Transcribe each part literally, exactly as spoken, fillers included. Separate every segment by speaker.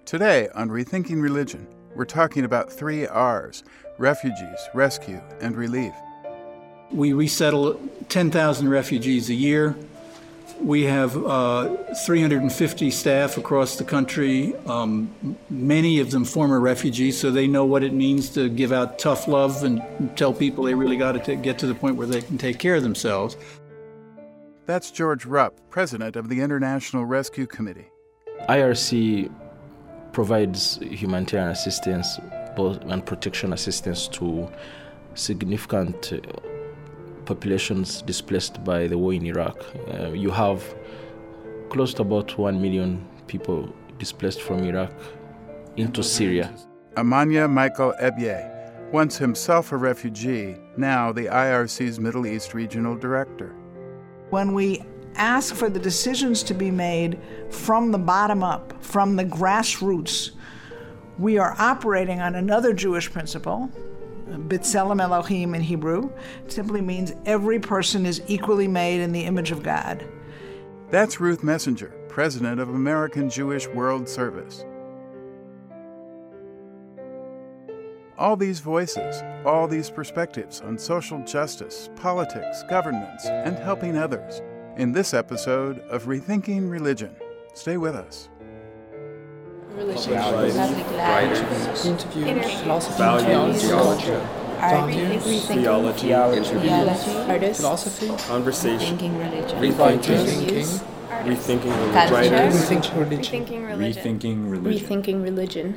Speaker 1: Today on Rethinking Religion, we're talking about three R's: refugees, rescue, and relief.
Speaker 2: We resettle ten thousand refugees a year. We have uh, three hundred fifty staff across the country, um, many of them former refugees, so they know what it means to give out tough love and tell people they really got to get to the point where they can take care of themselves.
Speaker 1: That's George Rupp, president of the International Rescue Committee.
Speaker 3: I R C provides humanitarian assistance both and protection assistance to significant uh, populations displaced by the war in Iraq. Uh, you have close to about one million people displaced from Iraq into Syria.
Speaker 1: Amanya Michael Ebyeh, once himself a refugee, now the I R C's Middle East Regional Director.
Speaker 4: When we ask for the decisions to be made from the bottom up, from the grassroots, we are operating on another Jewish principle. B'Tselem Elohim in Hebrew simply means every person is equally made in the image of God.
Speaker 1: That's Ruth Messinger, president of American Jewish World Service. All these voices, all these perspectives on social justice, politics, governance, and helping others in this episode of Rethinking Religion. Stay with us.
Speaker 5: Religion, public life,
Speaker 6: interviews, philosophy,
Speaker 5: theology, art,
Speaker 6: theology,
Speaker 5: artists,
Speaker 6: philosophy,
Speaker 5: conversation, rethinking religion,
Speaker 6: rethinking,
Speaker 5: rethinking
Speaker 6: religion,
Speaker 5: rethinking religion,
Speaker 6: rethinking religion,
Speaker 5: rethinking religion.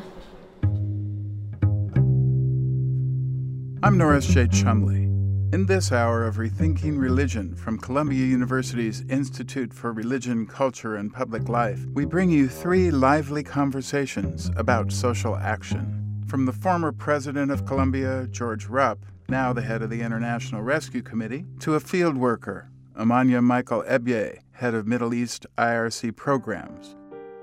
Speaker 1: I'm Norris J. Chumley. In this hour of Rethinking Religion from Columbia University's Institute for Religion, Culture, and Public Life, we bring you three lively conversations about social action. From the former president of Columbia, George Rupp, now the head of the International Rescue Committee, to a field worker, Amanya Michael Ebyeh, head of Middle East I R C programs.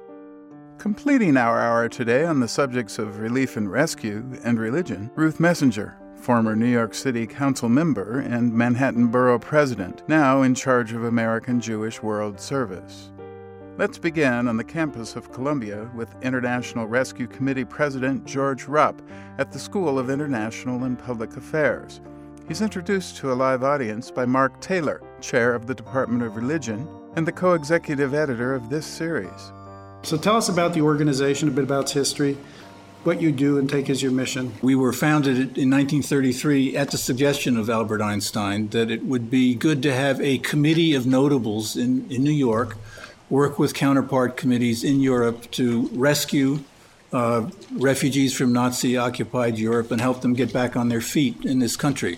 Speaker 1: Completing our hour today on the subjects of relief and rescue and religion, Ruth Messinger, former New York City Council member and Manhattan Borough president, now in charge of American Jewish World Service. Let's begin on the campus of Columbia with International Rescue Committee President George Rupp at the School of International and Public Affairs. He's introduced to a live audience by Mark Taylor, chair of the Department of Religion and the co-executive editor of this series.
Speaker 7: So tell us about the organization, a bit about its history, what you do and take as your mission.
Speaker 2: We were founded in nineteen thirty-three at the suggestion of Albert Einstein that it would be good to have a committee of notables in, in New York work with counterpart committees in Europe to rescue uh, refugees from Nazi-occupied Europe and help them get back on their feet in this country.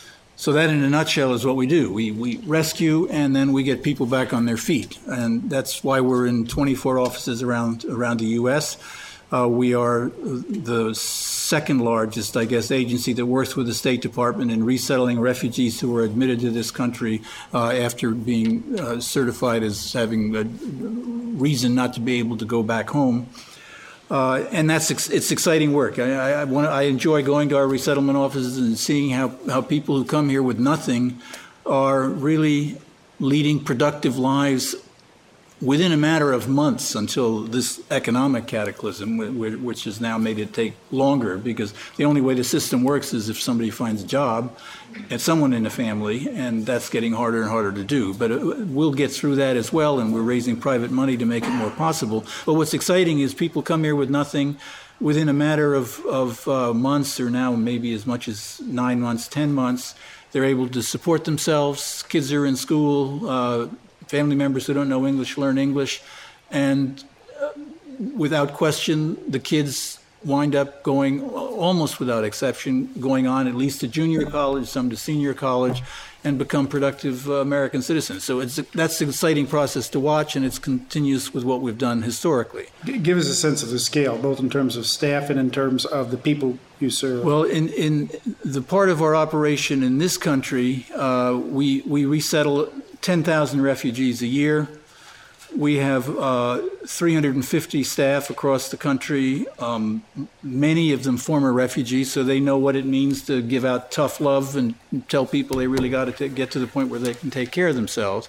Speaker 2: So that, in a nutshell, is what we do. We we rescue, and then we get people back on their feet. And that's why we're in twenty-four offices around around the U S Uh, we are the second largest, I guess, agency that works with the State Department in resettling refugees who were admitted to this country uh, after being uh, certified as having a reason not to be able to go back home. Uh, and that's ex- it's exciting work. I, I, I, wanna, I enjoy going to our resettlement offices and seeing how, how people who come here with nothing are really leading productive lives within a matter of months until this economic cataclysm, which has now made it take longer, because the only way the system works is if somebody finds a job and someone in the family, and that's getting harder and harder to do. But we'll get through that as well, and we're raising private money to make it more possible. But what's exciting is people come here with nothing. Within a matter of, of uh, months, or now maybe as much as nine months, ten months, they're able to support themselves. Kids are in school. Uh, Family members who don't know English learn English, and uh, without question, the kids wind up going, almost without exception, going on at least to junior college, some to senior college, and become productive uh, American citizens. So it's that's an exciting process to watch, and it's continuous with what we've done historically.
Speaker 7: Give us a sense of the scale, both in terms of staff and in terms of the people you serve.
Speaker 2: Well, in, in the part of our operation in this country, uh, we, we resettle ten thousand refugees a year. We have uh, three hundred fifty staff across the country, um, many of them former refugees, so they know what it means to give out tough love and tell people they really got to get to the point where they can take care of themselves.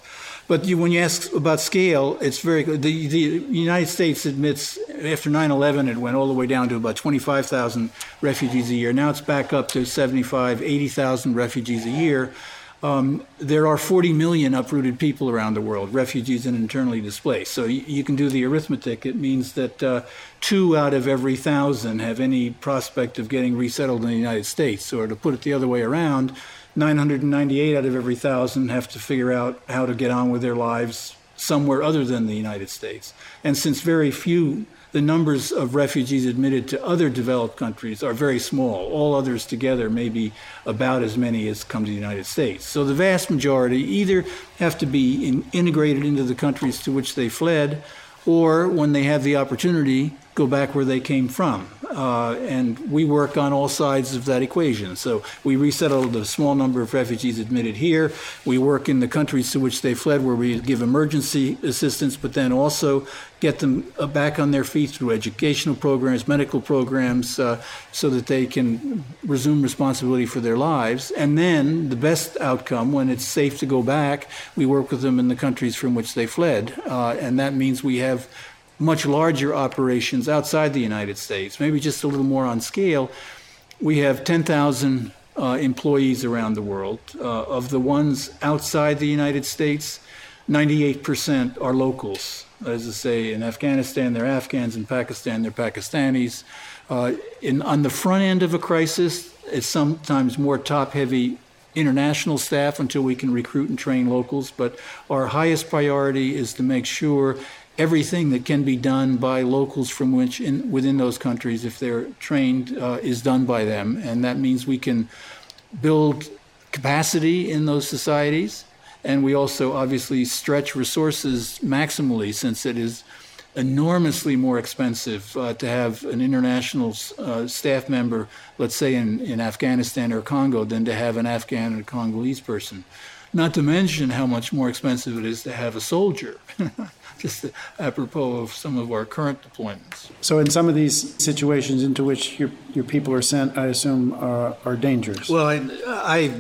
Speaker 2: But you, when you ask about scale, it's very good. The, the United States admits, after nine eleven, it went all the way down to about twenty-five thousand refugees a year. Now it's back up to seventy-five, eighty thousand refugees a year. Um, there are forty million uprooted people around the world, refugees and internally displaced. So you, you can do the arithmetic. It means that uh, two out of every thousand have any prospect of getting resettled in the United States. Or to put it the other way around, nine hundred ninety-eight out of every thousand have to figure out how to get on with their lives somewhere other than the United States. And since very few, the numbers of refugees admitted to other developed countries are very small. All others together may be about as many as come to the United States. So the vast majority either have to be in, integrated into the countries to which they fled, or when they have the opportunity, go back where they came from. Uh, and we work on all sides of that equation. So we resettled a small number of refugees admitted here. We work in the countries to which they fled, where we give emergency assistance, but then also get them back on their feet through educational programs, medical programs, uh, so that they can resume responsibility for their lives. And then the best outcome, when it's safe to go back, we work with them in the countries from which they fled. Uh, and that means we have much larger operations outside the United States, maybe just a little more on scale. We have ten thousand uh, employees around the world. Uh, of the ones outside the United States, ninety-eight percent are locals. As I say, in Afghanistan, they're Afghans. In Pakistan, they're Pakistanis. Uh, in, on the front end of a crisis, it's sometimes more top-heavy international staff until we can recruit and train locals. But our highest priority is to make sure everything that can be done by locals from which in, within those countries, if they're trained, uh, is done by them. And that means we can build capacity in those societies. And we also obviously stretch resources maximally, since it is enormously more expensive uh, to have an international uh, staff member, let's say in, in Afghanistan or Congo, than to have an Afghan or Congolese person. Not to mention how much more expensive it is to have a soldier. Just apropos of some of our current deployments.
Speaker 7: So in some of these situations into which your your people are sent, I assume, are, are dangerous.
Speaker 2: Well, I, I,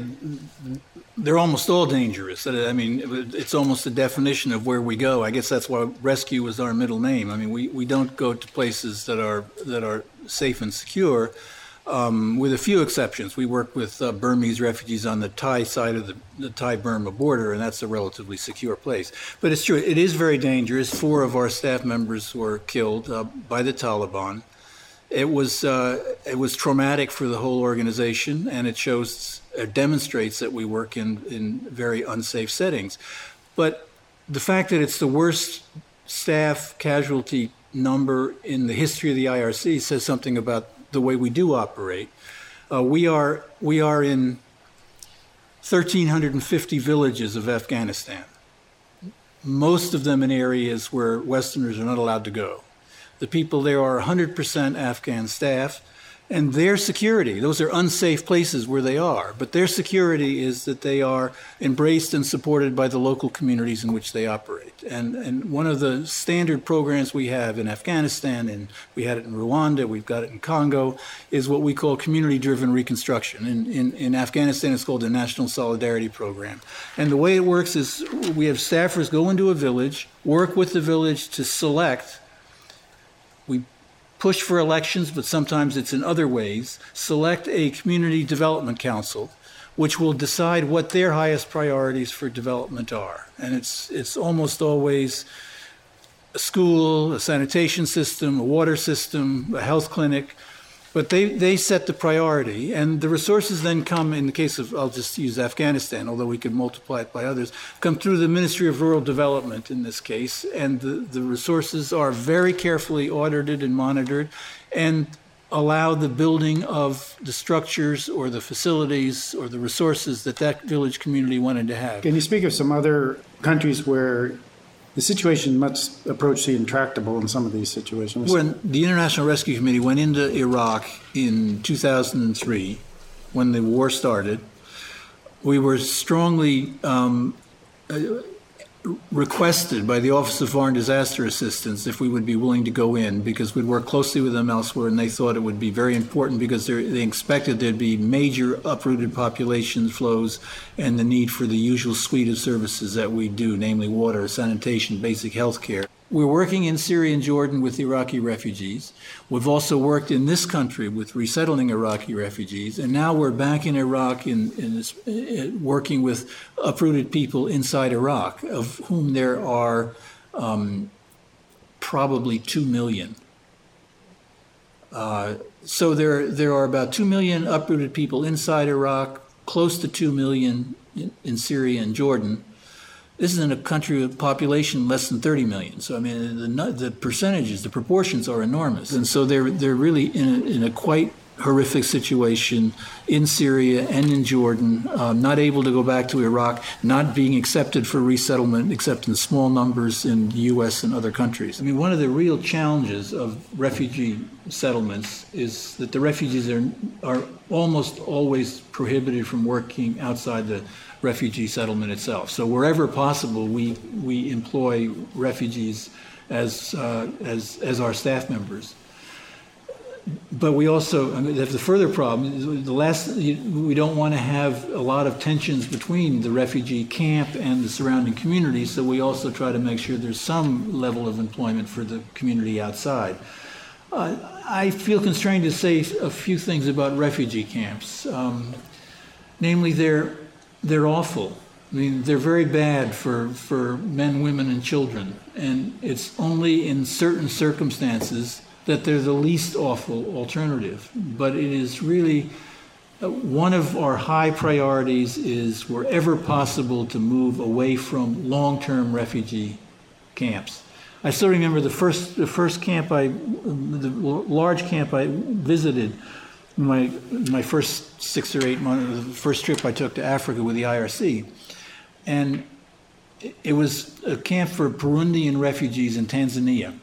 Speaker 2: they're almost all dangerous. I mean, it's almost a definition of where we go. I guess that's why rescue is our middle name. I mean, we, we don't go to places that are that are safe and secure. Um, with a few exceptions. We work with uh, Burmese refugees on the Thai side of the, the Thai-Burma border, and that's a relatively secure place. But it's true, it is very dangerous. Four of our staff members were killed uh, by the Taliban. It was uh, it was traumatic for the whole organization, and it shows, it demonstrates that we work in, in very unsafe settings. But the fact that it's the worst staff casualty number in the history of the I R C says something about the way we do operate. Uh, we are we are in one thousand three hundred fifty villages of Afghanistan, most of them in areas where Westerners are not allowed to go. The people there are one hundred percent Afghan staff, and their security, those are unsafe places where they are, but their security is that they are embraced and supported by the local communities in which they operate. And, and one of the standard programs we have in Afghanistan, and we had it in Rwanda, we've got it in Congo, is what we call community-driven reconstruction. In, in, in Afghanistan, it's called the National Solidarity Program. And the way it works is we have staffers go into a village, work with the village to select. We push for elections, but sometimes it's in other ways, select a community development council, which will decide what their highest priorities for development are. And it's it's almost always a school, a sanitation system, a water system, a health clinic, but they, they set the priority. And the resources then come, in the case of, I'll just use Afghanistan, although we could multiply it by others, come through the Ministry of Rural Development in this case. And the, the resources are very carefully audited and monitored and allow the building of the structures or the facilities or the resources that that village community wanted to have.
Speaker 7: Can you speak of some other countries where the situation must approach the intractable in some of these situations?
Speaker 2: When the International Rescue Committee went into Iraq in two thousand three, when the war started, we were strongly um, requested by the Office of Foreign Disaster Assistance if we would be willing to go in, because we'd worked closely with them elsewhere, and they thought it would be very important because they expected there'd be major uprooted population flows and the need for the usual suite of services that we do, namely water, sanitation, basic health care. We're working in Syria and Jordan with Iraqi refugees. We've also worked in this country with resettling Iraqi refugees, and now we're back in Iraq in, in this, uh, working with uprooted people inside Iraq, of whom there are um, probably two million. Uh, so there, there are about two million uprooted people inside Iraq, close to two million in, in Syria and Jordan. This is in a country with population less than thirty million. So, I mean, the, the percentages, the proportions are enormous. And so they're, they're really in a, in a quite horrific situation in Syria and in Jordan, um, not able to go back to Iraq, not being accepted for resettlement except in small numbers in the U S and other countries. I mean, one of the real challenges of refugee settlements is that the refugees are, are almost always prohibited from working outside the refugee settlement itself. So wherever possible, we we employ refugees as uh, as as our staff members. But we also, I mean, the further problem, the last, we don't want to have a lot of tensions between the refugee camp and the surrounding community, so we also try to make sure there's some level of employment for the community outside. Uh, I feel constrained to say a few things about refugee camps. Um, namely, they're they're awful. I mean, they're very bad for, for men, women, and children, and it's only in certain circumstances that they're the least awful alternative. But it is really, uh, one of our high priorities is wherever possible to move away from long-term refugee camps. I still remember the first the first camp I, the large camp I visited, my my first six or eight months, the first trip I took to Africa with the I R C. And it was a camp for Burundian refugees in Tanzania.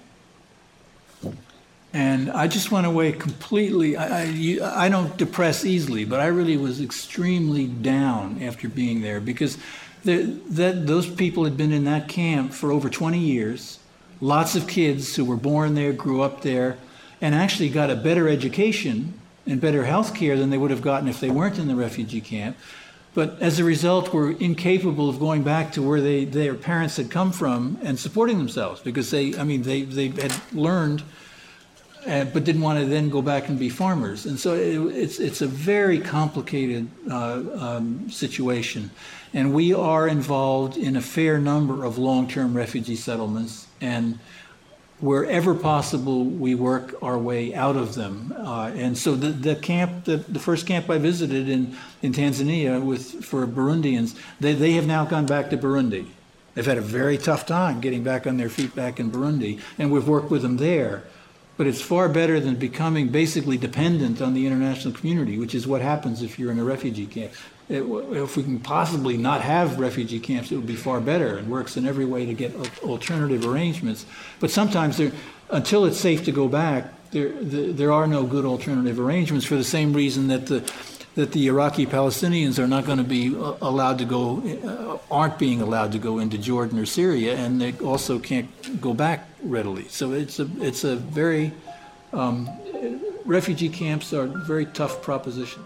Speaker 2: And I just went away completely, I, I, I don't depress easily, but I really was extremely down after being there because that, those people had been in that camp for over twenty years. Lots of kids who were born there, grew up there, and actually got a better education and better health care than they would have gotten if they weren't in the refugee camp. But as a result, were incapable of going back to where they, their parents had come from and supporting themselves because they, I mean, they, they had learned Uh, but didn't want to then go back and be farmers. And so it, it's it's a very complicated uh, um, situation. And we are involved in a fair number of long-term refugee settlements. And wherever possible, we work our way out of them. Uh, and so the, the camp, the, the first camp I visited in, in Tanzania with for Burundians, they, they have now gone back to Burundi. They've had a very tough time getting back on their feet back in Burundi. And we've worked with them there. But it's far better than becoming basically dependent on the international community, which is what happens if you're in a refugee camp. It, if we can possibly not have refugee camps, it would be far better and works in every way to get alternative arrangements. But sometimes, there, until it's safe to go back, there, the, there are no good alternative arrangements for the same reason that the that the Iraqi Palestinians are not going to be allowed to go, uh, aren't being allowed to go into Jordan or Syria, and they also can't go back readily. So it's a it's a very um, refugee camps are very tough propositions.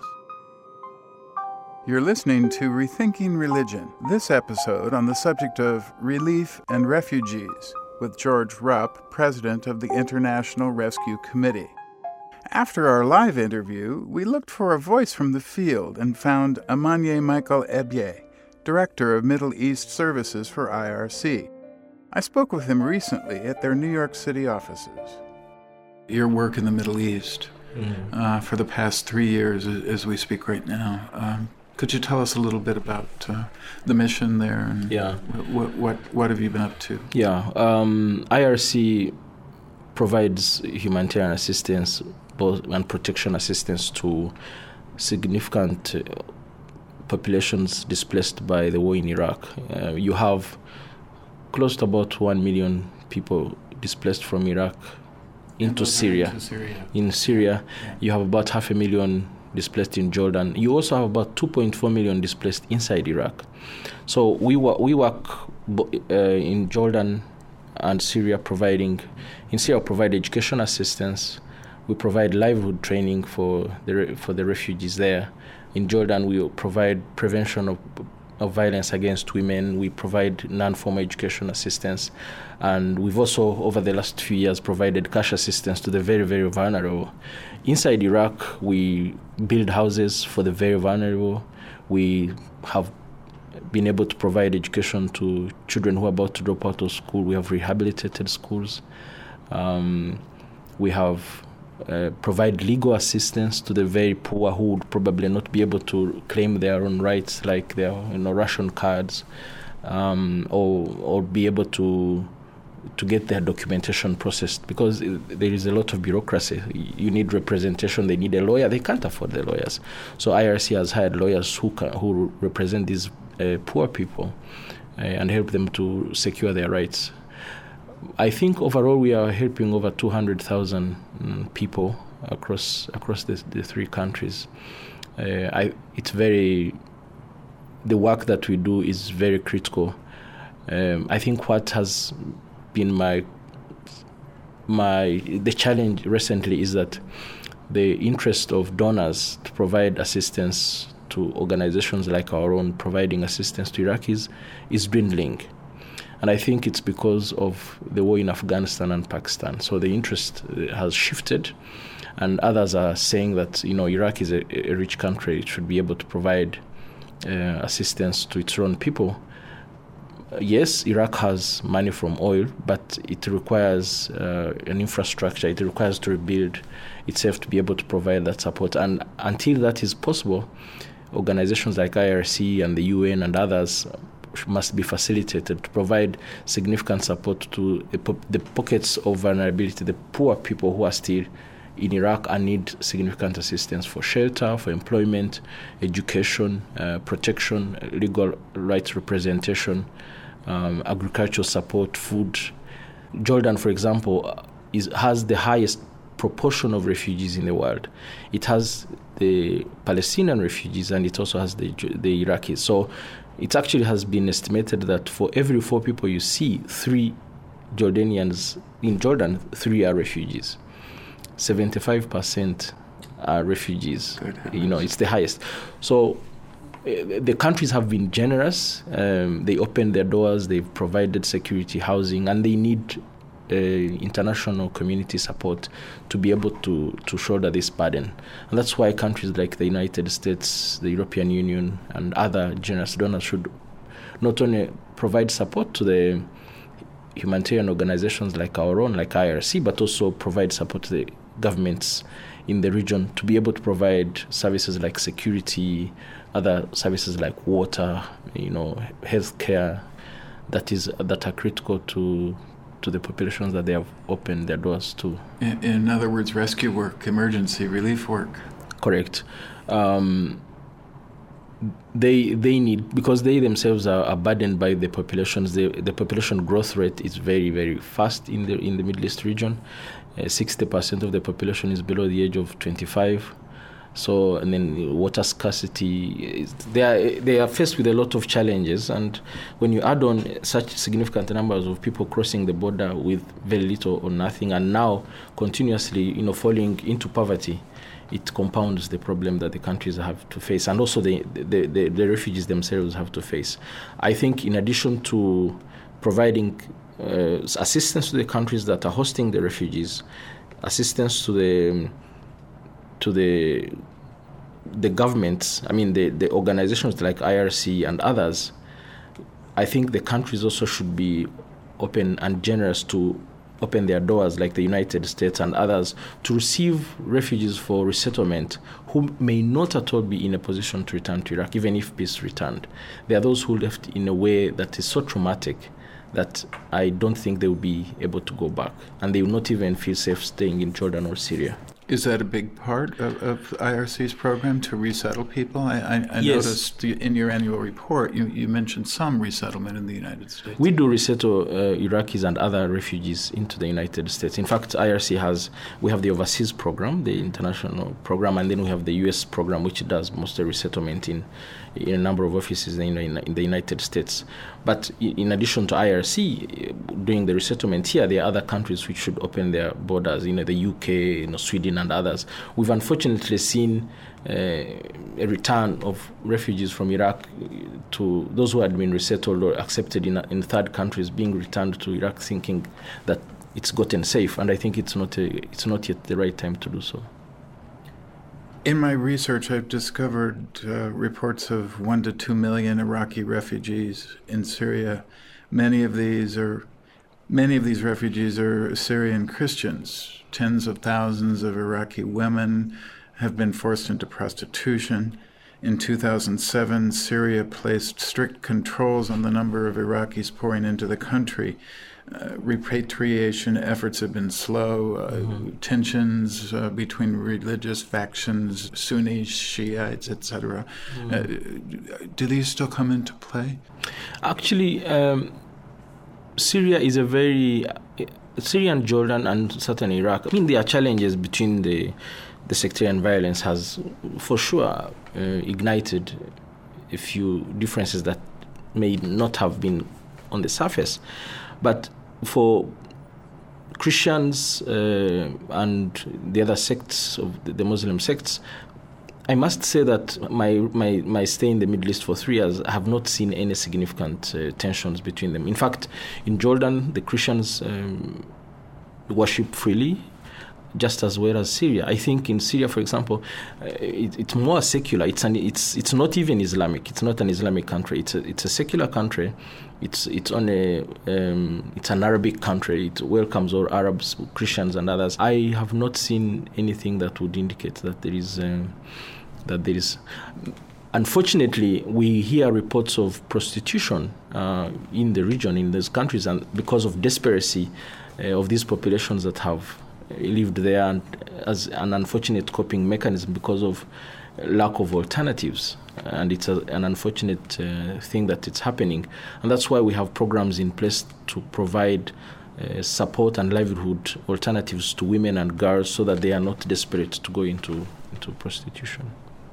Speaker 1: You're listening to Rethinking Religion. This episode on the subject of relief and refugees with George Rupp, president of the International Rescue Committee. After our live interview, we looked for a voice from the field and found Amanye Michael Ebye, Director of Middle East Services for I R C. I spoke with him recently at their New York City offices. Your work in the Middle East mm-hmm. uh, for the past three years as we speak right now. Um, could you tell us a little bit about uh, the mission there? And
Speaker 3: yeah.
Speaker 1: What, what, what have you been up to?
Speaker 3: Yeah. Um, I R C provides humanitarian assistance both and protection assistance to significant uh, populations displaced by the war in Iraq. Uh, you have close to about one million people displaced from Iraq into Syria.
Speaker 1: into Syria.
Speaker 3: In Syria,
Speaker 1: yeah.
Speaker 3: You have about half a million displaced in Jordan. You also have about two point four million displaced inside Iraq. So we, wo- we work uh, in Jordan and Syria providing, in Syria provide education assistance. We provide livelihood training for the for the refugees there. In Jordan, we provide prevention of of violence against women. We provide non-formal education assistance, and we've also, over the last few years, provided cash assistance to the very, very vulnerable. Inside Iraq, we build houses for the very vulnerable. We have been able to provide education to children who are about to drop out of school. We have rehabilitated schools. Um, we have Uh, provide legal assistance to the very poor who would probably not be able to claim their own rights, like their you know ration cards, um, or or be able to to get their documentation processed, because it, there is a lot of bureaucracy. You need representation. They need a lawyer. They can't afford the lawyers. So I R C has hired lawyers who can, who represent these uh, poor people uh, and help them to secure their rights. I think overall we are helping over two hundred thousand um, people across across the, the three countries. Uh, I, it's very, the work that we do is very critical. Um, I think what has been my my the challenge recently is that the interest of donors to provide assistance to organizations like our own, providing assistance to Iraqis, is dwindling. And I think it's because of the war in Afghanistan and Pakistan. So the interest has shifted, and others are saying that, you know, Iraq is a, a rich country. It should be able to provide uh, assistance to its own people. Yes, Iraq has money from oil, but it requires uh, an infrastructure. It requires to rebuild itself to be able to provide that support. And until that is possible, organizations like I R C and the U N and others must be facilitated to provide significant support to the pockets of vulnerability, the poor people who are still in Iraq and need significant assistance for shelter, for employment, education, uh, protection, legal rights representation, um, agricultural support, food. Jordan, for example, is, has the highest proportion of refugees in the world. It has the Palestinian refugees, and it also has the, the Iraqis. So it actually has been estimated that for every four people you see, three Jordanians in Jordan, three are refugees. seventy-five percent are refugees. You know, it's the highest. So uh, the countries have been generous. Um, they opened their doors, they've provided security, housing, and they need uh, international community support to be able to, to shoulder this burden. And that's why countries like the United States, the European Union, and other generous donors should not only provide support to the humanitarian organizations like our own, like I R C, but also provide support to the governments in the region to be able to provide services like security, other services like water, you know, healthcare, that is that are critical to to the populations that they have opened their doors to.
Speaker 1: In, in other words, rescue work, emergency relief work.
Speaker 3: Correct. Um, they they need, because they themselves are, are burdened by the populations. The, the population growth rate is very, very fast in the in the Middle East region. Uh, sixty percent of the population is below the age of twenty-five. So, and then water scarcity, they are, they are faced with a lot of challenges. And when you add on such significant numbers of people crossing the border with very little or nothing, and now continuously, you know, falling into poverty, it compounds the problem that the countries have to face, and also the, the, the, the refugees themselves have to face. I think in addition to providing uh, assistance to the countries that are hosting the refugees, assistance to the to the the governments, I mean the, the organizations like I R C and others, I think the countries also should be open and generous to open their doors, like the United States and others, to receive refugees for resettlement who may not at all be in a position to return to Iraq, even if peace returned. There are those who left in a way that is so traumatic that I don't think they will be able to go back, and they will not even feel safe staying in Jordan or Syria.
Speaker 1: Is that a big part of, of I R C's program to resettle people? I, I, I
Speaker 3: Yes.
Speaker 1: noticed in your annual report you, you mentioned some resettlement in the United States.
Speaker 3: We do resettle uh, Iraqis and other refugees into the United States. In fact, I R C has, we have the overseas program, the international program, and then we have the U S program, which does most of the resettlement in, in a number of offices in, in, in the United States. But in addition to I R C doing the resettlement here, there are other countries which should open their borders, you know, the U K, you know, Sweden and others. We've unfortunately seen uh, a return of refugees from Iraq to those who had been resettled or accepted in, in third countries being returned to Iraq thinking that it's gotten safe. And I think it's not, a, it's not yet the right time to do so.
Speaker 1: In my research, I've discovered uh, reports of one to two million Iraqi refugees in Syria. Many of these are, many of these refugees are Syrian Christians. Tens of thousands of Iraqi women have been forced into prostitution. In two thousand seven, Syria placed strict controls on the number of Iraqis pouring into the country. Uh, repatriation efforts have been slow. Uh, mm-hmm. Tensions uh, between religious factions, Sunnis, Shiites, et cetera. Mm-hmm. Uh, do these still come into play?
Speaker 3: Actually, um, Syria is a very... Syria and Jordan and certainly Iraq, I mean, there are challenges between the the sectarian violence has for sure uh, ignited a few differences that may not have been on the surface. But for Christians uh, and the other sects of the, the Muslim sects, I must say that my, my, my stay in the Middle East for three years, I have not seen any significant uh, tensions between them. In fact, in Jordan, the Christians um, worship freely, just as well as Syria. I think in Syria, for example, uh, it, it's more secular. It's an, it's it's not even Islamic. It's not an Islamic country. It's a, it's a secular country. It's it's on a um, it's an Arabic country. It welcomes all Arabs, Christians, and others. I have not seen anything that would indicate that there is um, that there is. Unfortunately, we hear reports of prostitution uh, in the region, in those countries, and because of desperacy uh, of these populations that have lived there, and as an unfortunate coping mechanism because of lack of alternatives. And it's a, an unfortunate uh, thing that it's happening. And that's why we have programs in place to provide uh, support and livelihood alternatives to women and girls so that they are not desperate to go into, into prostitution.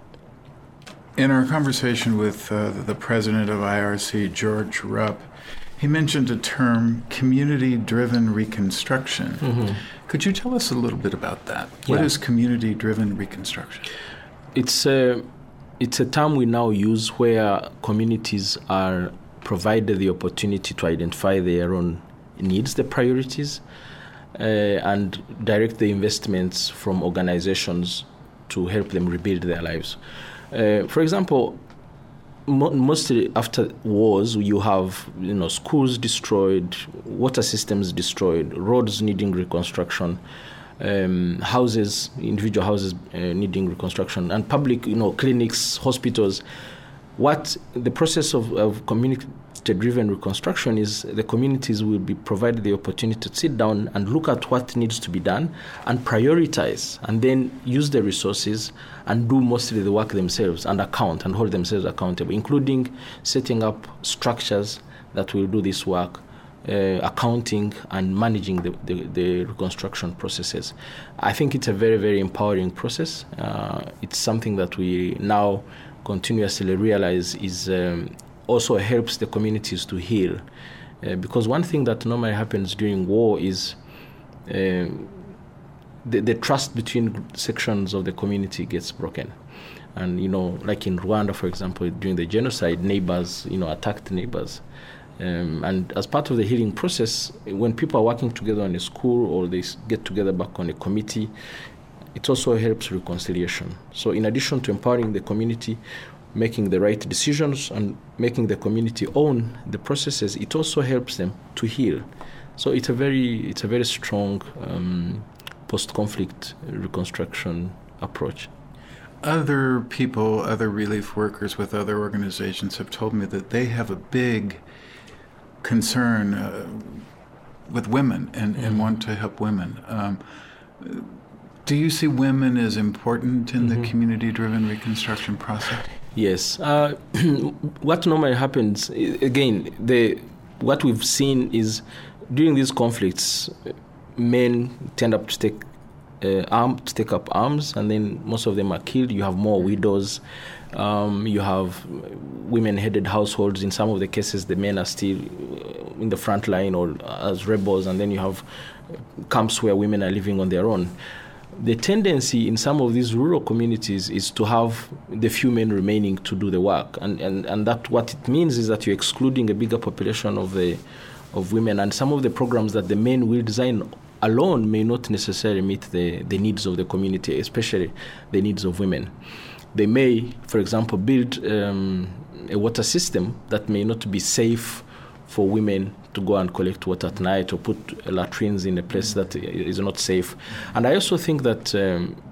Speaker 1: In our conversation with uh, the president of I R C, George Rupp, he mentioned a term, community-driven reconstruction. Mm-hmm. Could you tell us a little bit about that? What
Speaker 3: yeah.
Speaker 1: is community-driven reconstruction?
Speaker 3: It's a, it's a term we now use where communities are provided the opportunity to identify their own needs, the priorities, uh, and direct the investments from organizations to help them rebuild their lives. Uh, for example, mostly after wars, you have you know schools destroyed, water systems destroyed, roads needing reconstruction, um, houses, individual houses uh, needing reconstruction, and public you know clinics, hospitals. What the process of, of community-driven reconstruction is, the communities will be provided the opportunity to sit down and look at what needs to be done and prioritize, and then use the resources and do mostly the work themselves and account and hold themselves accountable, including setting up structures that will do this work, uh, accounting and managing the, the, the reconstruction processes. I think it's a very, very empowering process. Uh, it's something that we now continuously realize is um, also helps the communities to heal. Uh, because one thing that normally happens during war is uh, the, the trust between sections of the community gets broken. And, you know, like in Rwanda, for example, during the genocide, neighbors, you know, attacked neighbors. Um, and as part of the healing process, when people are working together on a school or they get together back on a committee, it also helps reconciliation. So in addition to empowering the community, making the right decisions and making the community own the processes, it also helps them to heal. So it's a very, it's a very strong um, post-conflict reconstruction approach.
Speaker 1: Other people, other relief workers with other organizations have told me that they have a big concern uh, with women and, mm-hmm. and want to help women. Um, Do you see women as important in mm-hmm. the community-driven reconstruction process?
Speaker 3: Yes. Uh, what normally happens, again, the what we've seen is during these conflicts, men tend up to take uh, arm to take up arms, and then most of them are killed. You have more widows. Um, you have women-headed households. In some of the cases, the men are still in the front line or as rebels, and then you have camps where women are living on their own. The tendency in some of these rural communities is to have the few men remaining to do the work, and, and, and that what it means is that you're excluding a bigger population of the of women, and some of the programs that the men will design alone may not necessarily meet the, the needs of the community, especially the needs of women. They may, for example, build um, a water system that may not be safe for women to go and collect water at night, or put latrines in a place that is not safe. And I also think that um,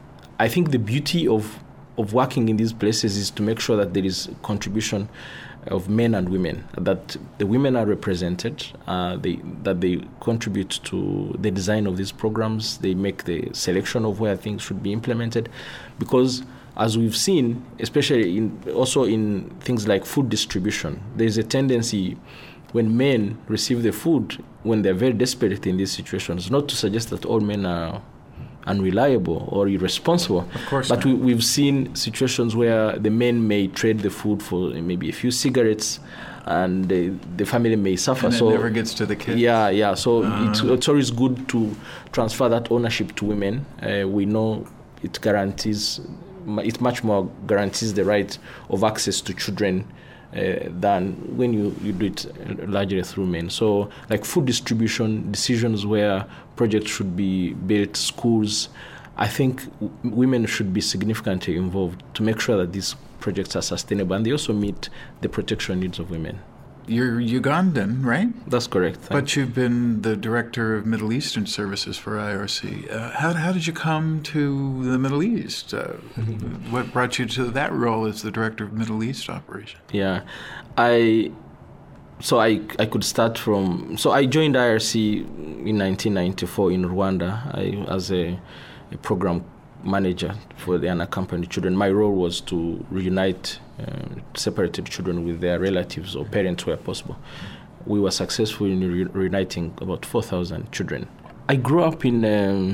Speaker 3: I think the beauty of of working in these places is to make sure that there is contribution of men and women, that the women are represented, uh, they, that they contribute to the design of these programs, they make the selection of where things should be implemented, because as we've seen, especially in also in things like food distribution, there's a tendency when men receive the food, when they're very desperate in these situations, not to suggest that all men are unreliable or irresponsible.
Speaker 1: Of course
Speaker 3: but
Speaker 1: not.
Speaker 3: we, we've seen situations where the men may trade the food for maybe a few cigarettes, and the, the family may suffer.
Speaker 1: And it
Speaker 3: so
Speaker 1: never gets to the kids.
Speaker 3: Yeah, yeah. So
Speaker 1: Uh.
Speaker 3: it's, it's always good to transfer that ownership to women. Uh, we know it guarantees, it much more guarantees the right of access to children Uh, than when you, you do it largely through men. So like food distribution, decisions where projects should be built, schools, I think w- women should be significantly involved to make sure that these projects are sustainable, and they also meet the protection needs of women.
Speaker 1: You're Ugandan, right?
Speaker 3: That's correct. Thank
Speaker 1: But you've been the director of Middle Eastern Services for I R C. Uh, how, how did you come to the Middle East? Uh, mm-hmm. What brought you to that role as the director of Middle East operations?
Speaker 3: Yeah, I. So I I could start from. So I joined I R C in nineteen ninety-four in Rwanda I, as a, a program manager for the unaccompanied children. My role was to reunite Uh, separated children with their relatives or parents where possible. We were successful in re- reuniting about four thousand children. I grew up in um,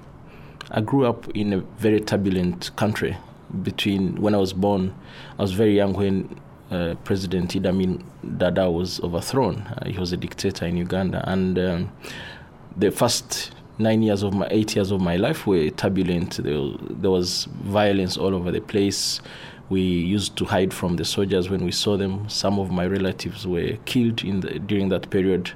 Speaker 3: I grew up in a very turbulent country. Between when I was born, I was very young when uh, President Idi Amin Dada was overthrown. Uh, he was a dictator in Uganda, and um, the first nine years of my eight years of my life were turbulent. There, there was violence all over the place. We used to hide from the soldiers when we saw them. Some of my relatives were killed in the, during that period.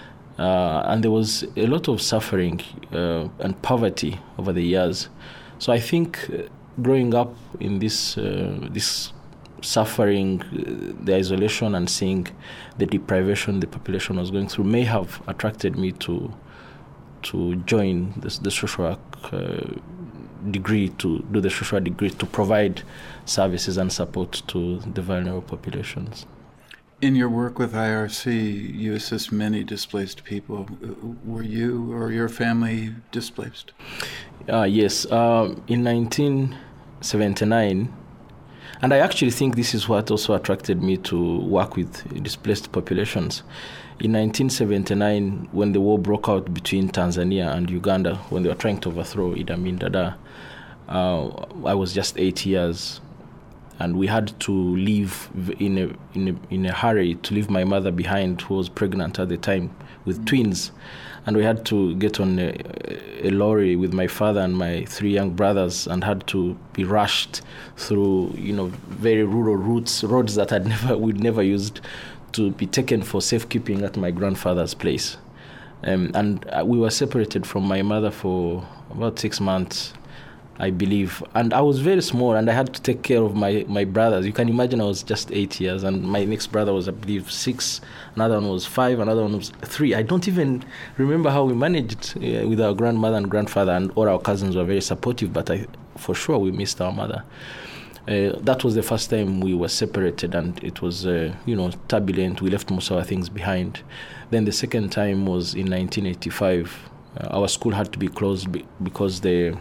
Speaker 3: Uh, and there was a lot of suffering uh, and poverty over the years. So I think uh, growing up in this uh, this suffering, uh, the isolation, and seeing the deprivation the population was going through may have attracted me to to join this, the social work uh, degree, to do the social degree, to provide services and support to the vulnerable populations.
Speaker 1: In your work with I R C, you assist many displaced people. Were you or your family displaced?
Speaker 3: Uh, yes. Um, in nineteen seventy-nine, and I actually think this is what also attracted me to work with displaced populations. In nineteen seventy-nine, when the war broke out between Tanzania and Uganda, when they were trying to overthrow Idi Amin Dada, uh, I was just eight years, and we had to leave in a, in a in a hurry to leave my mother behind, who was pregnant at the time with twins, and we had to get on a, a lorry with my father and my three young brothers, and had to be rushed through, you know, very rural routes, roads that I'd never we'd never used, to be taken for safekeeping at my grandfather's place. Um, and uh, we were separated from my mother for about six months, I believe. And I was very small, and I had to take care of my, my brothers. You can imagine I was just eight years, and my next brother was, I believe, six. Another one was five. Another one was three. I don't even remember how we managed uh, with our grandmother and grandfather, and all our cousins were very supportive, but I, for sure we missed our mother. Uh, that was the first time we were separated, and it was, uh, you know, turbulent. We left most of our things behind. Then the second time was in nineteen eighty-five, Uh, our school had to be closed be- because the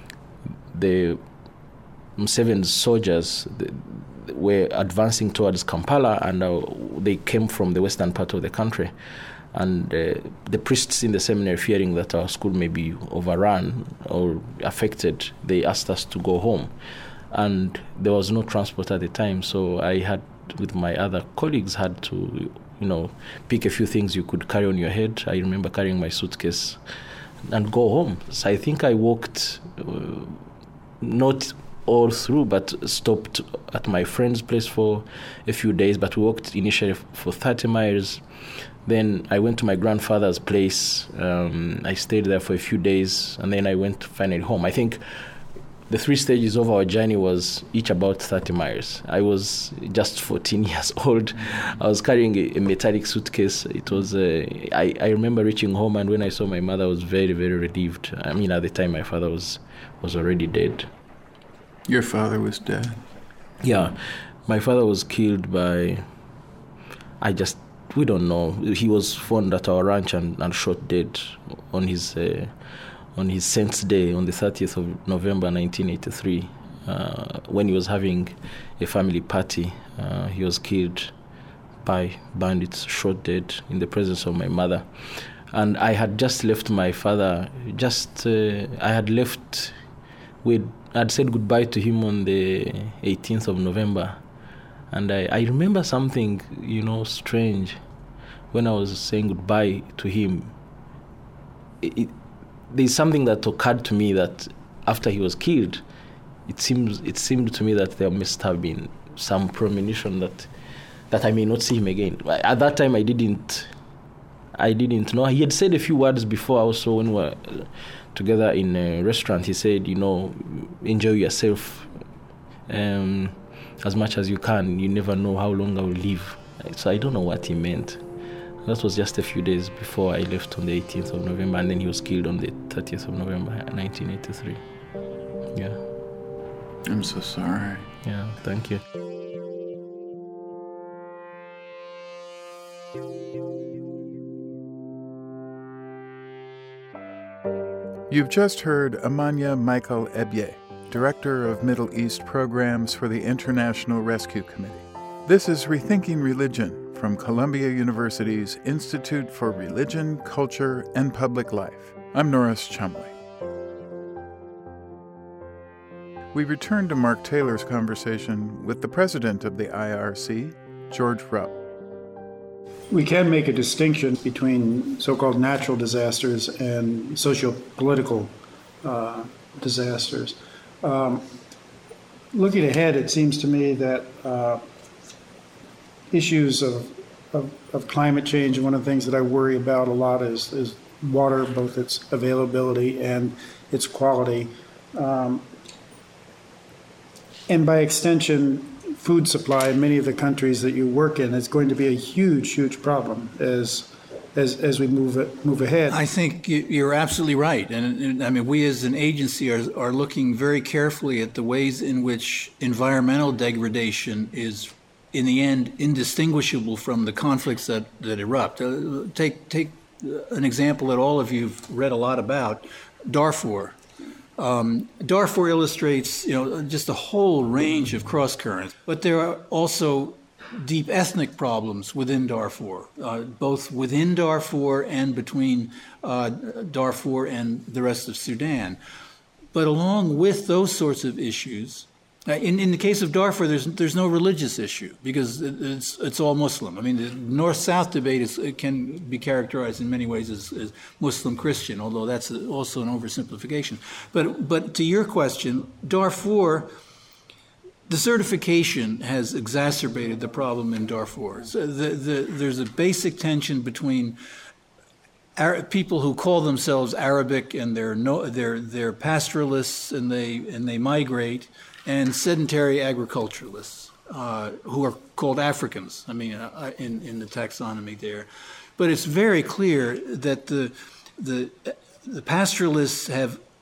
Speaker 3: the Museveni soldiers the, were advancing towards Kampala, and uh, they came from the western part of the country. And uh, the priests in the seminary, fearing that our school may be overrun or affected, they asked us to go home. And there was no transport at the time, so I had, with my other colleagues, had to, you know, pick a few things you could carry on your head. I remember carrying my suitcase and go home. So I think I walked, uh, not all through, but stopped at my friend's place for a few days. But we walked initially for thirty miles. Then I went to my grandfather's place. Um, I stayed there for a few days, and then I went finally home. I think the three stages of our journey was each about thirty miles. I was just fourteen years old. I was carrying a, a metallic suitcase. It was. Uh, I, I remember reaching home, and when I saw my mother, I was very, very relieved. I mean, at the time, my father was was already dead.
Speaker 1: Your father was dead?
Speaker 3: Yeah. My father was killed by, I just, we don't know. He was found at our ranch and, and shot dead on his uh, on his saint's day, on the thirtieth of November nineteen eighty-three. Uh, when he was having a family party, uh, he was killed by bandits, shot dead in the presence of my mother. And I had just left my father, just, uh, I had left with, I'd said goodbye to him on the eighteenth of November. And I, I remember something, you know, strange. When I was saying goodbye to him, it, it, there's something that occurred to me that after he was killed, it seems it seemed to me that there must have been some premonition that that I may not see him again. At that time, I didn't I didn't know. He had said a few words before also when we were together in a restaurant. He said, you know, enjoy yourself um, as much as you can. You never know how long I will live. So I don't know what he meant. That was just a few days before I left on the eighteenth of November, and then he was killed on the thirtieth of November, nineteen eighty-three. Yeah.
Speaker 1: I'm so sorry.
Speaker 3: Yeah, thank you.
Speaker 1: You've just heard Amanya Michael Ebye, Director of Middle East Programs for the International Rescue Committee. This is Rethinking Religion from Columbia University's Institute for Religion, Culture, and Public Life. I'm Norris Chumley. We return to Mark Taylor's conversation with the president of the I R C, George Rupp.
Speaker 7: We can make a distinction between so-called natural disasters and socio-political uh, disasters. Um, looking ahead, it seems to me that uh, issues of, of, of climate change, and one of the things that I worry about a lot is, is water, both its availability and its quality. Um, and by extension, food supply in many of the countries that you work in is going to be a huge, huge problem as as as we move move ahead.
Speaker 2: I think you're absolutely right, and, and I mean we as an agency are are looking very carefully at the ways in which environmental degradation is, in the end, indistinguishable from the conflicts that that erupt. Uh, take take an example that all of you've read a lot about, Darfur. Um, Darfur illustrates, you know, just a whole range of cross currents, but there are also deep ethnic problems within Darfur, uh, both within Darfur and between uh, Darfur and the rest of Sudan. But along with those sorts of issues, uh, in, in the case of Darfur, there's there's no religious issue because it's it's all Muslim. I mean, the North-South debate is, it can be characterized in many ways as, as Muslim-Christian, although that's also an oversimplification. But but to your question, Darfur, the certification has exacerbated the problem in Darfur. So the, the, there's a basic tension between Arab, people who call themselves Arabic and they're no, they're they're pastoralists and they and they migrate, and sedentary agriculturalists uh, who are called Africans. I mean, uh, in in the taxonomy there, but it's very clear that the the the pastoralists have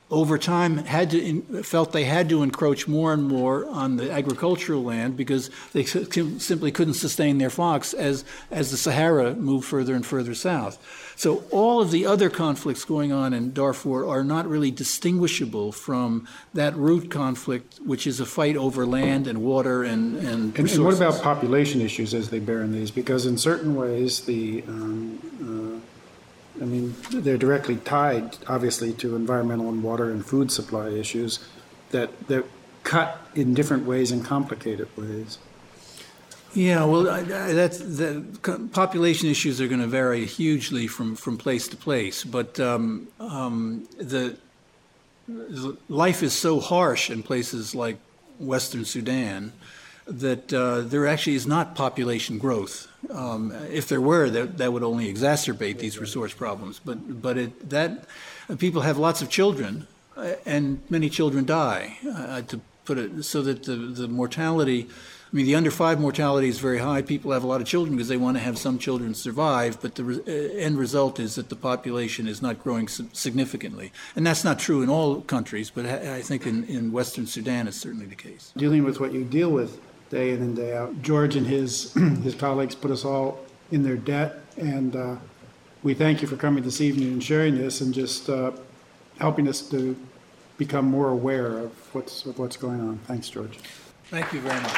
Speaker 2: over time had to in, felt they had to encroach more and more on the agricultural land because they simply couldn't sustain their flocks as as the Sahara moved further and further south. So all of the other conflicts going on in Darfur are not really distinguishable from that root conflict, which is a fight over land and water and and,
Speaker 7: and, and what about population issues as they bear in these? Because in certain ways, the um, uh, I mean, they're directly tied, obviously, to environmental and water and food supply issues that that cut in different ways and complicated ways.
Speaker 2: Yeah, well, I, I, that's the population issues are going to vary hugely from, from place to place, but um, um, the, the life is so harsh in places like Western Sudan that uh, there actually is not population growth. Um, if there were, that, that would only exacerbate these resource problems. But but it, that uh, people have lots of children, uh, and many children die. Uh, to put it so that the the mortality, I mean, the under five mortality is very high. People have a lot of children because they want to have some children survive. But the re- uh, end result is that the population is not growing su- significantly, and that's not true in all countries. But I, I think in, in Western Sudan, it's certainly the case.
Speaker 7: Dealing with what you deal with day in and day out. George and his his colleagues put us all in their debt, and uh, we thank you for coming this evening and sharing this and just uh, helping us to become more aware of what's of what's going on. Thanks, George.
Speaker 2: Thank you very much.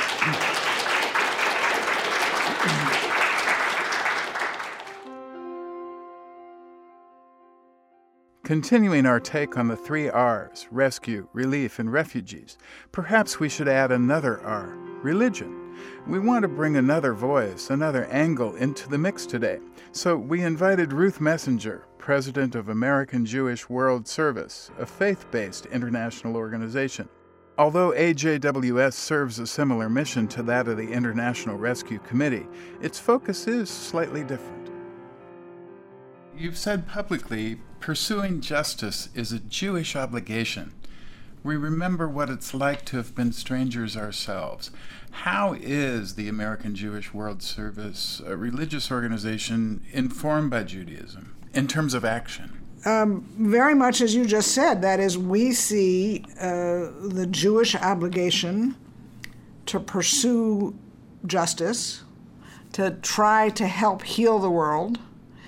Speaker 1: Continuing our take on the three R's, rescue, relief, and refugees, perhaps we should add another R, religion. We want to bring another voice, another angle into the mix today. So we invited Ruth Messenger, president of American Jewish World Service, a faith-based international organization. Although A J W S serves a similar mission to that of the International Rescue Committee, its focus is slightly different. You've said publicly, pursuing justice is a Jewish obligation. We remember what it's like to have been strangers ourselves. How is the American Jewish World Service, a religious organization, informed by Judaism in terms of action?
Speaker 4: Um, very much as you just said, that is, we see uh, the Jewish obligation to pursue justice, to try to help heal the world,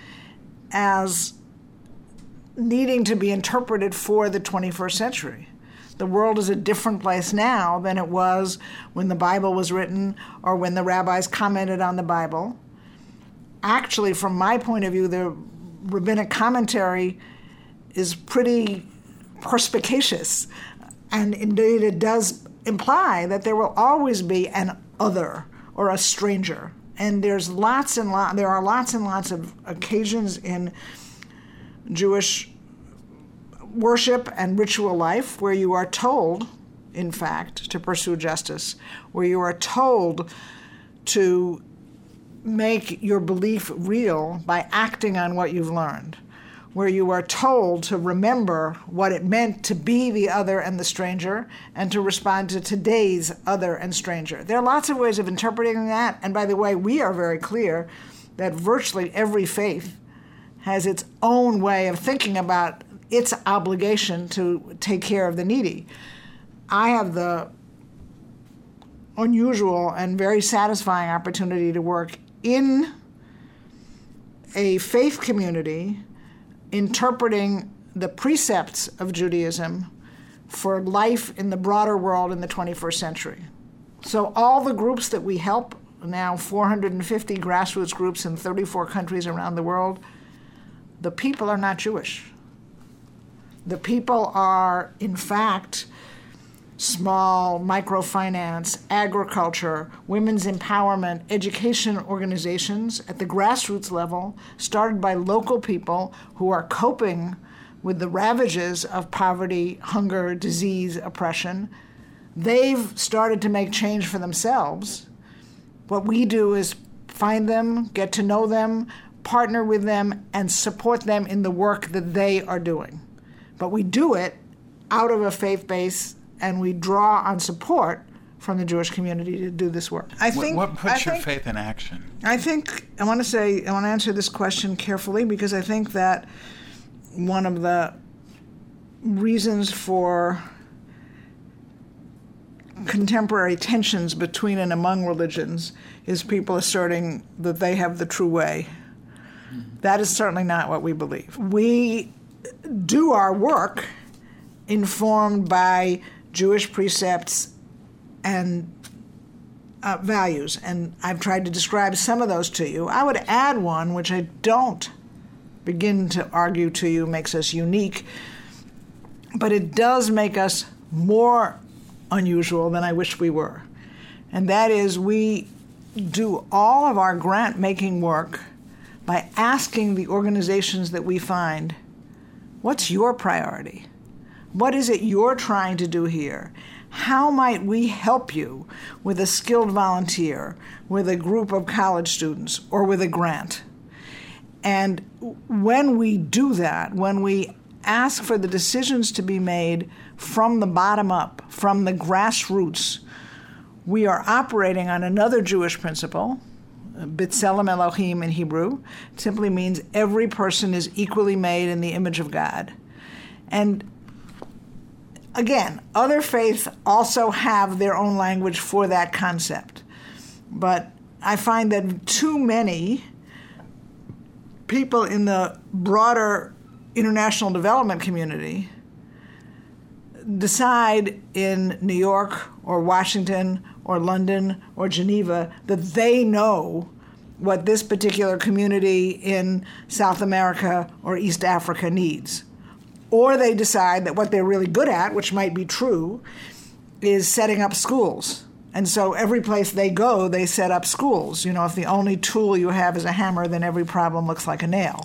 Speaker 4: as needing to be interpreted for the twenty-first century. The world is a different place now than it was when the Bible was written or when the rabbis commented on the Bible. Actually, from my point of view, the rabbinic commentary is pretty perspicacious, and indeed it does imply that there will always be an other or a stranger. And there's lots and lot, there are lots and lots of occasions in Jewish worship and ritual life where you are told, in fact, to pursue justice, where you are told to make your belief real by acting on what you've learned, where you are told to remember what it meant to be the other and the stranger and to respond to today's other and stranger. There are lots of ways of interpreting that, and by the way, we are very clear that virtually every faith has its own way of thinking about its obligation to take care of the needy. I have the unusual and very satisfying opportunity to work in a faith community interpreting the precepts of Judaism for life in the broader world in the twenty-first century. So all the groups that we help, now four hundred fifty grassroots groups in thirty-four countries around the world, the people are not Jewish. The people are, in fact, small microfinance, agriculture, women's empowerment, education organizations at the grassroots level, started by local people who are coping with the ravages of poverty, hunger, disease, oppression. They've started to make change for themselves. What we do is find them, get to know them, partner with them, and support them in the work that they are doing. But we do it out of a faith base, and we draw on support from the Jewish community to do this work. I think.
Speaker 1: What, what puts
Speaker 4: I
Speaker 1: your
Speaker 4: think,
Speaker 1: faith in action?
Speaker 4: I think I want to say I want to answer this question carefully because I think that one of the reasons for contemporary tensions between and among religions is people asserting that they have the true way. That is certainly not what we believe. We do our work informed by Jewish precepts and uh, values, and I've tried to describe some of those to you. I would add one, which I don't begin to argue to you makes us unique, but it does make us more unusual than I wish we were. And that is, we do all of our grant-making work by asking the organizations that we find, what's your priority? What is it you're trying to do here? How might we help you with a skilled volunteer, with a group of college students, or with a grant? And when we do that, when we ask for the decisions to be made from the bottom up, from the grassroots, we are operating on another Jewish principle. B'Tselem Elohim in Hebrew simply means every person is equally made in the image of God. And again, other faiths also have their own language for that concept. But I find that too many people in the broader international development community decide in New York or Washington or London or Geneva that they know what this particular community in South America or East Africa needs. Or they decide that what they're really good at, which might be true, is setting up schools. And so every place they go, they set up schools. You know, if the only tool you have is a hammer, then every problem looks like a nail.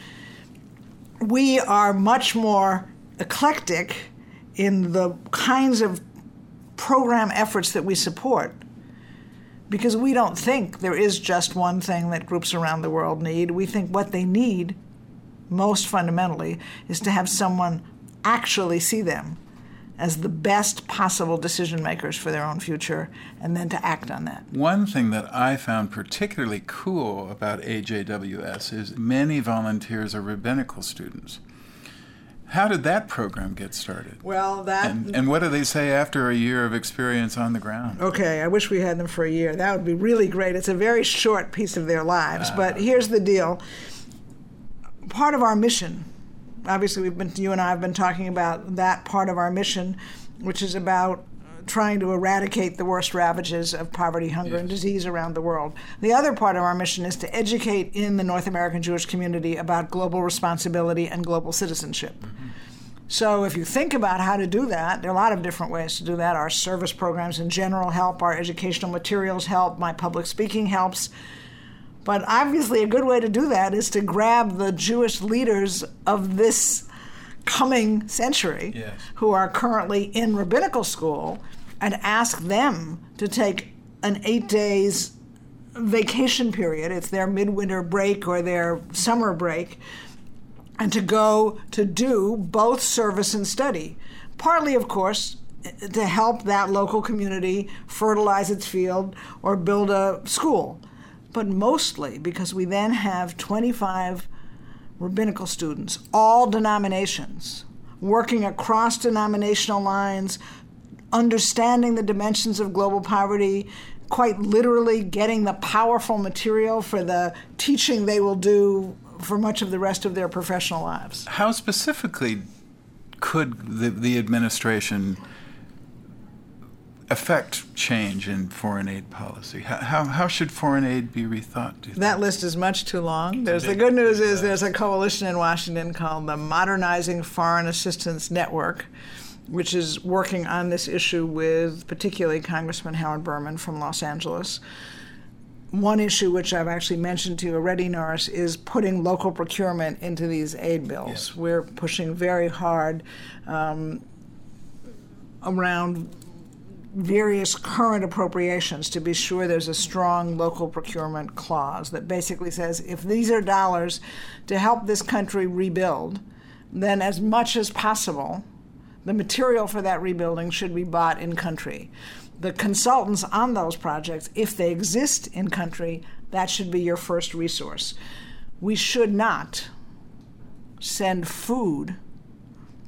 Speaker 4: We are much more eclectic in the kinds of program efforts that we support, because we don't think there is just one thing that groups around the world need. We think what they need, most fundamentally, is to have someone actually see them as the best possible decision makers for their own future, and then to act on that.
Speaker 1: One thing that I found particularly cool about A J W S is many volunteers are rabbinical students. How did that program get started?
Speaker 4: Well, that...
Speaker 1: And, and what do they say after a year of experience on the ground?
Speaker 4: Okay, I wish we had them for a year. That would be really great. It's a very short piece of their lives.
Speaker 1: Uh,
Speaker 4: but here's the deal. Part of our mission, obviously we've been, you and I have been talking about that part of our mission, which is about trying to eradicate the worst ravages of poverty, hunger, yes. and disease around the world. The other part of our mission is to educate in the North American Jewish community about global responsibility and global citizenship. Mm-hmm. So if you think about how to do that, there are a lot of different ways to do that. Our service programs in general help, our educational materials help, my public speaking helps. But obviously a good way to do that is to grab the Jewish leaders of this coming century, yes. who are currently in rabbinical school, and ask them to take an eight days vacation period. It's their midwinter break or their summer break, and to go to do both service and study. Partly, of course, to help that local community fertilize its field or build a school, but mostly because we then have twenty-five rabbinical students, all denominations, working across denominational lines, understanding the dimensions of global poverty, quite literally getting the powerful material for the teaching they will do for much of the rest of their professional lives.
Speaker 1: How specifically could the, the administration affect change in foreign aid policy? How, how, how should foreign aid be rethought, do you think?
Speaker 4: That list is much too long. There's the good news is there's a coalition in Washington called the Modernizing Foreign Assistance Network, which is working on this issue with particularly Congressman Howard Berman from Los Angeles. One issue which I've actually mentioned to you already, Norris, is putting local procurement into these aid bills.
Speaker 1: Yes.
Speaker 4: We're pushing very hard um, around various current appropriations to be sure there's a strong local procurement clause that basically says if these are dollars to help this country rebuild, then as much as possible, the material for that rebuilding should be bought in country. The consultants on those projects, if they exist in country, that should be your first resource. We should not send food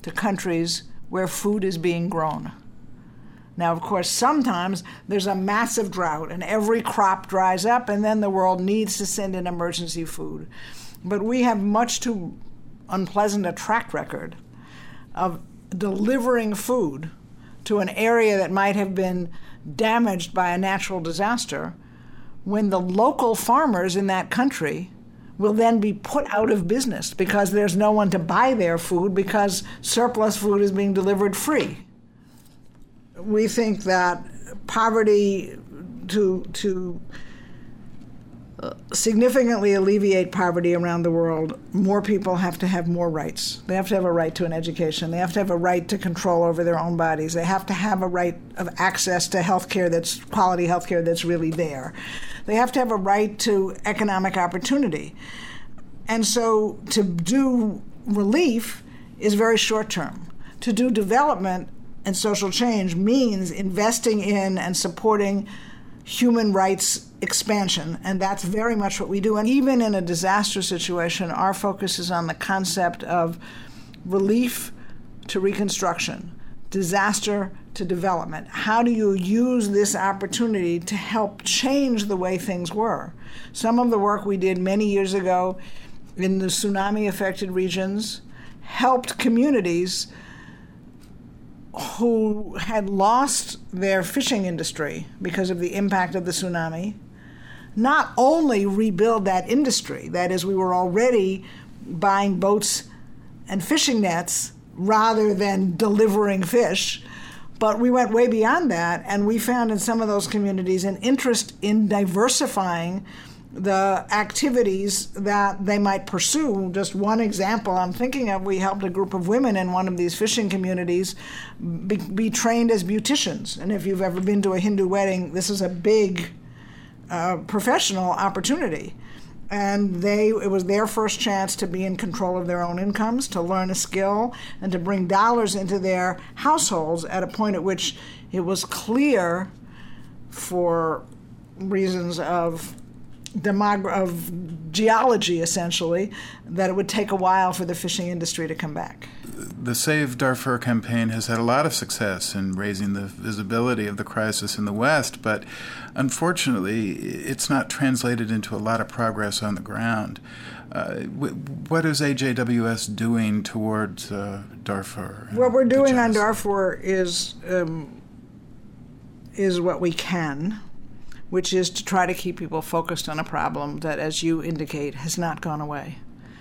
Speaker 4: to countries where food is being grown. Now, of course, sometimes there's a massive drought and every crop dries up and then the world needs to send in emergency food. But we have much too unpleasant a track record of delivering food to an area that might have been damaged by a natural disaster when the local farmers in that country will then be put out of business because there's no one to buy their food because surplus food is being delivered free. We think that poverty, to, to significantly alleviate poverty around the world, more people have to have more rights. They have to have a right to an education. They have to have a right to control over their own bodies. They have to have a right of access to health care that's quality health care that's really there. They have to have a right to economic opportunity. And so to do relief is very short term. To do development and social change means investing in and supporting human rights expansion, and that's very much what we do. And even in a disaster situation, our focus is on the concept of relief to reconstruction, disaster to development. How do you use this opportunity to help change the way things were? Some of the work we did many years ago in the tsunami-affected regions helped communities who had lost their fishing industry because of the impact of the tsunami, not only rebuild that industry, that is, we were already buying boats and fishing nets rather than delivering fish, but we went way beyond that, and we found in some of those communities an interest in diversifying the activities that they might pursue. Just one example I'm thinking of, we helped a group of women in one of these fishing communities be, be trained as beauticians. And if you've ever been to a Hindu wedding, this is a big uh, professional opportunity. And they it was their first chance to be in control of their own incomes, to learn a skill, and to bring dollars into their households at a point at which it was clear, for reasons of Demog- of geology, essentially, that it would take a while for the fishing industry to come back.
Speaker 1: The Save Darfur campaign has had a lot of success in raising the visibility of the crisis in the West, but unfortunately, it's not translated into a lot of progress on the ground. Uh, what is A J W S doing towards uh, Darfur?
Speaker 4: What we're doing on Darfur is um, is what we can, which is to try to keep people focused on a problem that, as you indicate, has not gone away.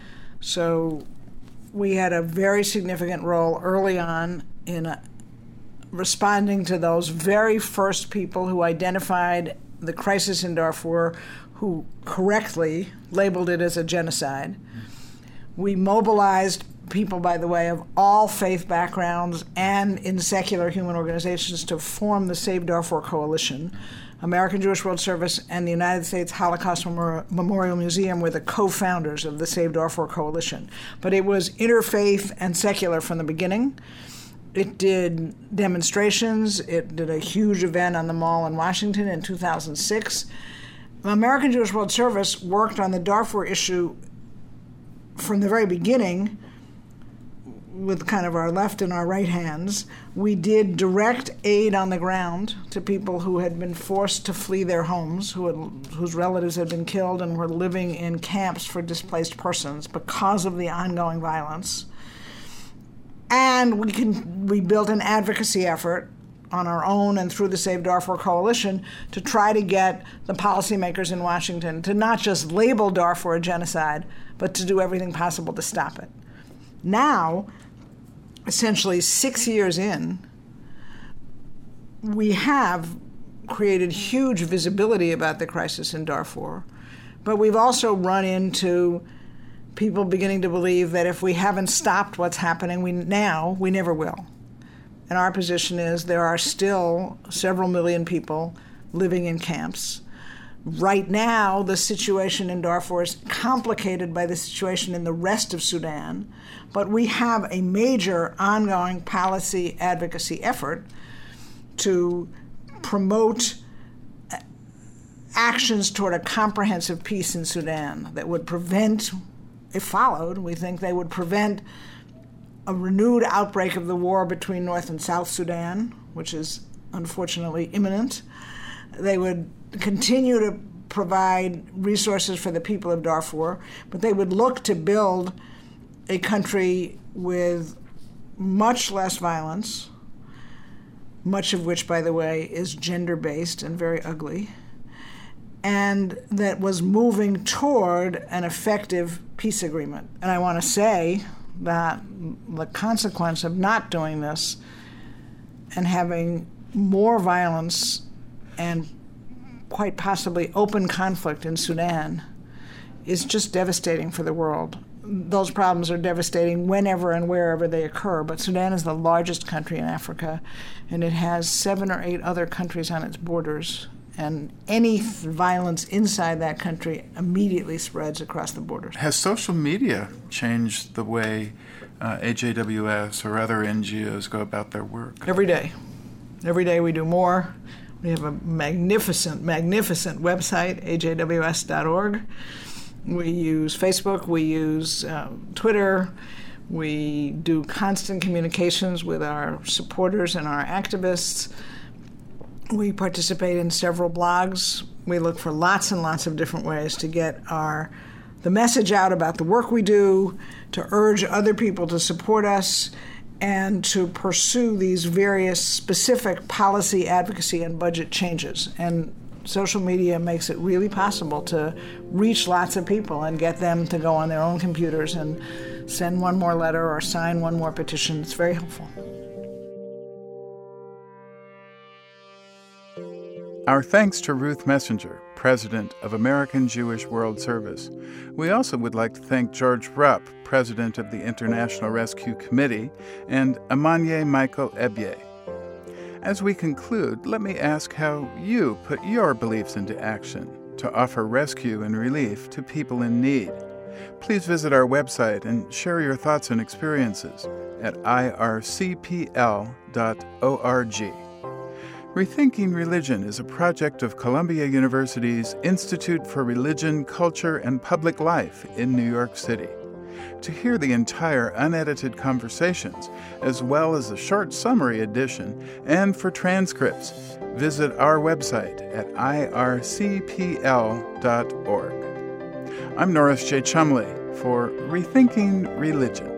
Speaker 4: So we had a very significant role early on in uh, responding to those very first people who identified the crisis in Darfur, who correctly labeled it as a genocide. We mobilized people, by the way, of all faith backgrounds and in secular human organizations to form the Save Darfur Coalition. American Jewish World Service and the United States Holocaust Memorial Museum were the co-founders of the Save Darfur Coalition. But it was interfaith and secular from the beginning. It did demonstrations. It did a huge event on the Mall in Washington in two thousand six. American Jewish World Service worked on the Darfur issue from the very beginning with kind of our left and our right hands. We did direct aid on the ground to people who had been forced to flee their homes, who had, whose relatives had been killed and were living in camps for displaced persons because of the ongoing violence. And we can, we built an advocacy effort on our own and through the Save Darfur Coalition to try to get the policymakers in Washington to not just label Darfur a genocide, but to do everything possible to stop it. Now, essentially six years in, we have created huge visibility about the crisis in Darfur, but we've also run into people beginning to believe that if we haven't stopped what's happening we now, we never will. And our position is there are still several million people living in camps. Right now, the situation in Darfur is complicated by the situation in the rest of Sudan, but we have a major ongoing policy advocacy effort to promote actions toward a comprehensive peace in Sudan that would prevent, if followed, we think they would prevent a renewed outbreak of the war between North and South Sudan, which is unfortunately imminent. They would continue to provide resources for the people of Darfur, but they would look to build a country with much less violence, much of which, by the way, is gender-based and very ugly, and that was moving toward an effective peace agreement. And I want to say that the consequence of not doing this and having more violence and quite possibly open conflict in Sudan is just devastating for the world. Those problems are devastating whenever and wherever they occur, but Sudan is the largest country in Africa, and it has seven or eight other countries on its borders, and any violence inside that country immediately spreads across the borders.
Speaker 1: Has social media changed the way uh, A J W S or other N G Os go about their work?
Speaker 4: Every day. Every day we do more. We have a magnificent, magnificent website, A J W S dot org. We use Facebook, we use um, Twitter, we do constant communications with our supporters and our activists. We participate in several blogs. We look for lots and lots of different ways to get our the message out about the work we do, to urge other people to support us, and to pursue these various specific policy, advocacy, and budget changes. And social media makes it really possible to reach lots of people and get them to go on their own computers and send one more letter or sign one more petition. It's very helpful.
Speaker 1: Our thanks to Ruth Messinger, President of American Jewish World Service. We also would like to thank George Rupp, President of the International Rescue Committee, and Amanye Michael Ebye. As we conclude, let me ask how you put your beliefs into action to offer rescue and relief to people in need. Please visit our website and share your thoughts and experiences at I R C P L dot org. Rethinking Religion is a project of Columbia University's Institute for Religion, Culture, and Public Life in New York City. To hear the entire unedited conversations, as well as a short summary edition, and for transcripts, visit our website at I R C P L dot org. I'm Norris J. Chumley for Rethinking Religion.